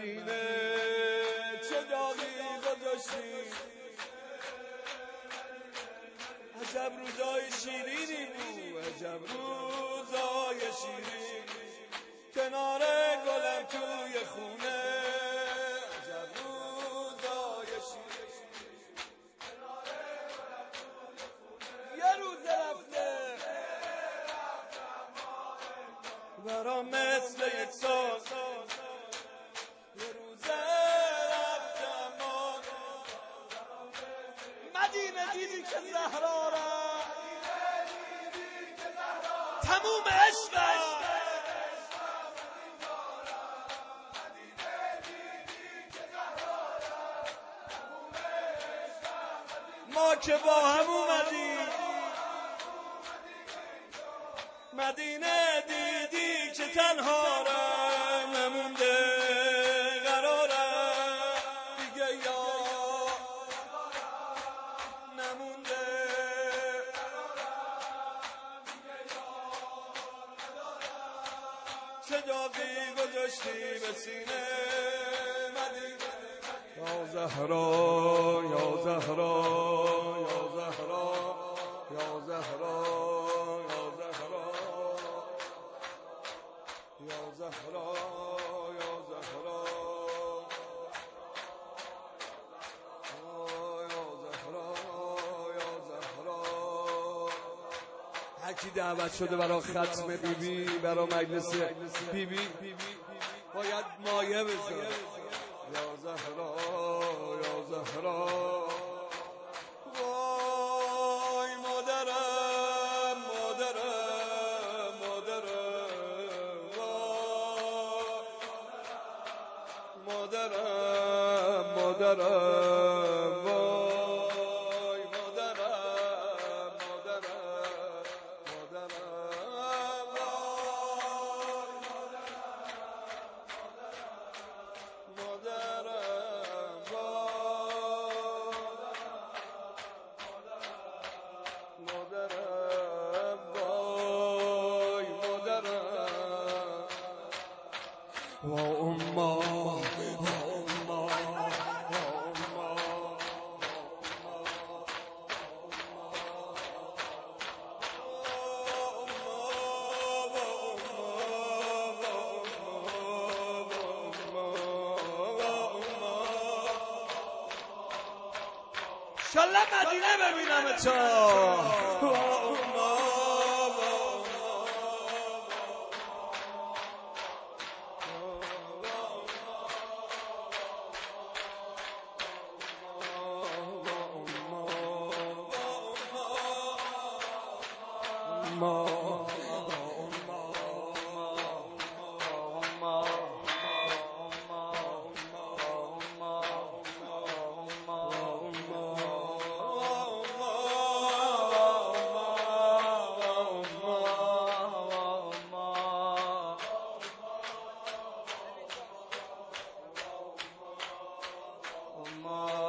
مدینه چه داغی گذاشتی، عجب روزای شیرینی بود، عجب روزای شیرین کنار گلم توی خونه، عجب روزای شیرین یه روز رفته برام مثل یک سال، یه روز رفتم مدینه دیدی که زهرا را تموم عشقم، ما که با هم اومدیم مدینه دیدی که تنها را نمونده قرارم دیگه یا نمونده، چه داغی گذاشتی به سینه مدینه، یا زهرا یا زهرا یا زهرا یا زهرا یا زهرا یا زهرا یا زهرا یا زهرا یا زهرا. هر کی دعوت شده برای ختم بیبی، برای مجلس بیبی باید مایه بذاره. یا زهرا یا زهرا وای مادرم مادرم مادرم وای مادرم مادرم وای مادرم مادرم مادرم و اما انشالله مدینه ببینم تو. Allah